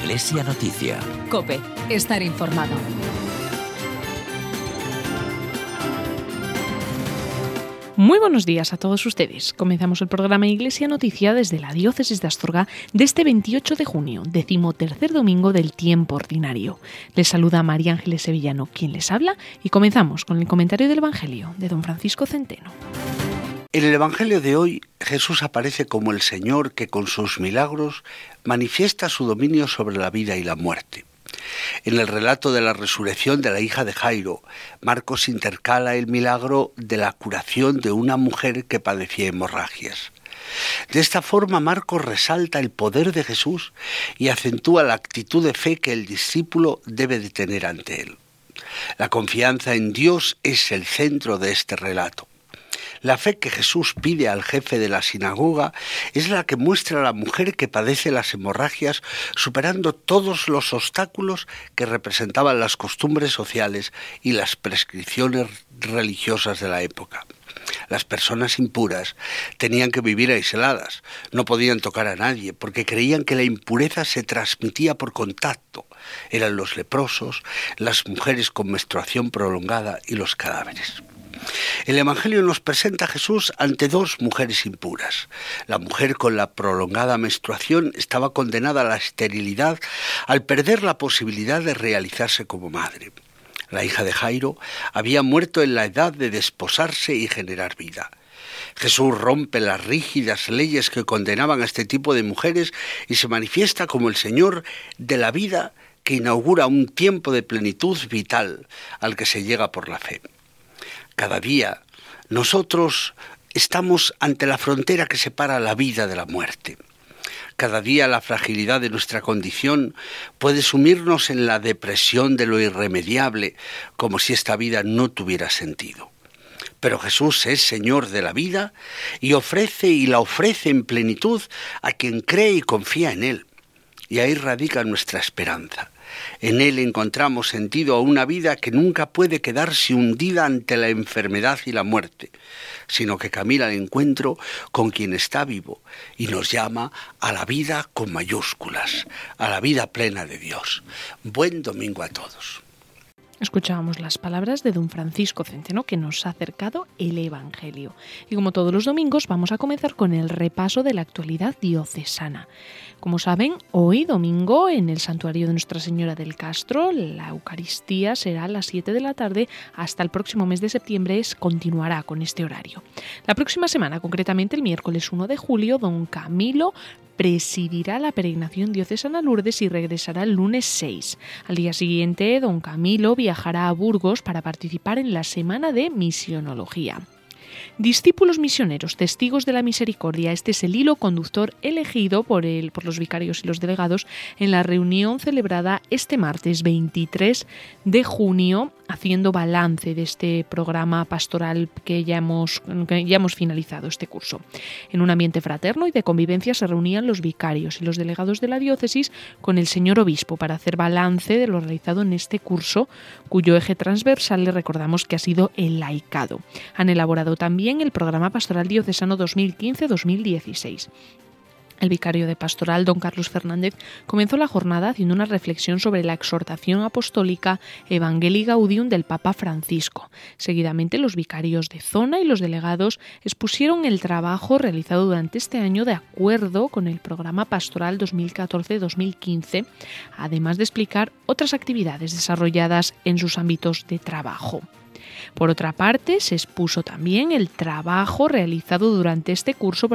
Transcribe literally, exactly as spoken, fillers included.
Iglesia Noticia. COPE. Estar informado. Muy buenos días a todos ustedes. Comenzamos el programa Iglesia Noticia desde la Diócesis de Astorga de este veintiocho de junio, decimotercer domingo del tiempo ordinario. Les saluda María Ángeles Sevillano, quien les habla, y comenzamos con el comentario del Evangelio de don Francisco Centeno. En el Evangelio de hoy, Jesús aparece como el Señor que con sus milagros manifiesta su dominio sobre la vida y la muerte. En el relato de la resurrección de la hija de Jairo, Marcos intercala el milagro de la curación de una mujer que padecía hemorragias. De esta forma, Marcos resalta el poder de Jesús y acentúa la actitud de fe que el discípulo debe de tener ante él. La confianza en Dios es el centro de este relato. La fe que Jesús pide al jefe de la sinagoga es la que muestra a la mujer que padece las hemorragias, superando todos los obstáculos que representaban las costumbres sociales y las prescripciones religiosas de la época. Las personas impuras tenían que vivir aisladas, no podían tocar a nadie porque creían que la impureza se transmitía por contacto. Eran los leprosos, las mujeres con menstruación prolongada y los cadáveres. El Evangelio nos presenta a Jesús ante dos mujeres impuras. La mujer con la prolongada menstruación estaba condenada a la esterilidad al perder la posibilidad de realizarse como madre. La hija de Jairo había muerto en la edad de desposarse y generar vida. Jesús rompe las rígidas leyes que condenaban a este tipo de mujeres y se manifiesta como el Señor de la vida que inaugura un tiempo de plenitud vital al que se llega por la fe. Cada día nosotros estamos ante la frontera que separa la vida de la muerte. Cada día la fragilidad de nuestra condición puede sumirnos en la depresión de lo irremediable, como si esta vida no tuviera sentido. Pero Jesús es Señor de la vida y ofrece y la ofrece en plenitud a quien cree y confía en Él. Y ahí radica nuestra esperanza. En Él encontramos sentido a una vida que nunca puede quedarse hundida ante la enfermedad y la muerte, sino que camina al encuentro con quien está vivo y nos llama a la vida con mayúsculas, a la vida plena de Dios. Buen domingo a todos. Escuchábamos las palabras de don Francisco Centeno, que nos ha acercado el Evangelio. Y como todos los domingos, vamos a comenzar con el repaso de la actualidad diocesana. Como saben, hoy domingo en el Santuario de Nuestra Señora del Castro, la Eucaristía será a las siete de la tarde. Hasta el próximo mes de septiembre continuará con este horario. La próxima semana, concretamente el miércoles uno de julio, don Camilo presidirá la peregrinación diocesana a Lourdes y regresará el lunes seis. Al día siguiente, don Camilo viajará a Burgos para participar en la Semana de Misionología. Discípulos misioneros, testigos de la misericordia. Este es el hilo conductor elegido por, el, por los vicarios y los delegados en la reunión celebrada este martes veintitrés de junio, haciendo balance de este programa pastoral que ya hemos, que ya hemos finalizado este curso. En un ambiente fraterno y de convivencia se reunían los vicarios y los delegados de la diócesis con el señor obispo para hacer balance de lo realizado en este curso, cuyo eje transversal le recordamos que ha sido el laicado. Han elaborado también el programa pastoral diocesano dos mil quince dos mil dieciséis. El vicario de pastoral, don Carlos Fernández, comenzó la jornada haciendo una reflexión sobre la exhortación apostólica Evangelii Gaudium del Papa Francisco. Seguidamente, los vicarios de zona y los delegados expusieron el trabajo realizado durante este año de acuerdo con el programa pastoral dos mil catorce dos mil quince, además de explicar otras actividades desarrolladas en sus ámbitos de trabajo. Por otra parte, se expuso también el trabajo realizado durante este curso por